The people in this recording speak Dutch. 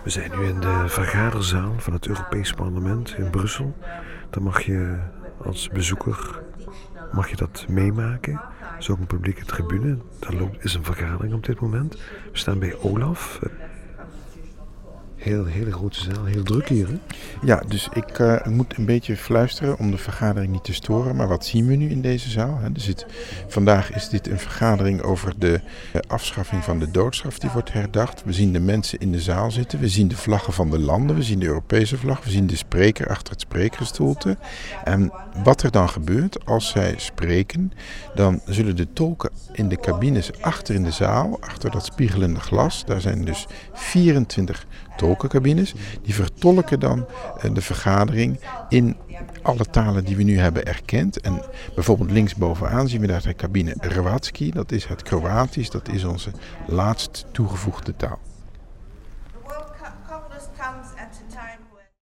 We zijn nu in de vergaderzaal van het Europees Parlement in Brussel. Daar mag je als bezoeker dat meemaken. Er is ook een publieke tribune. Daar is een vergadering op dit moment. We staan bij Olaf. Hele grote zaal, heel druk hier, hè? Ja, dus ik moet een beetje fluisteren om de vergadering niet te storen. Maar wat zien we nu in deze zaal? Vandaag is dit een vergadering over de afschaffing van de doodstraf die wordt herdacht. We zien de mensen in de zaal zitten. We zien de vlaggen van de landen. We zien de Europese vlag. We zien de spreker achter het spreekgestoelte. En wat er dan gebeurt als zij spreken, dan zullen de tolken in de cabines achter in de zaal, achter dat spiegelende glas, daar zijn dus 24 tolkencabines, die vertolken dan de vergadering in alle talen die we nu hebben erkend. En bijvoorbeeld linksbovenaan zien we daar de cabine Hrvatski, dat is het Kroatisch, dat is onze laatst toegevoegde taal.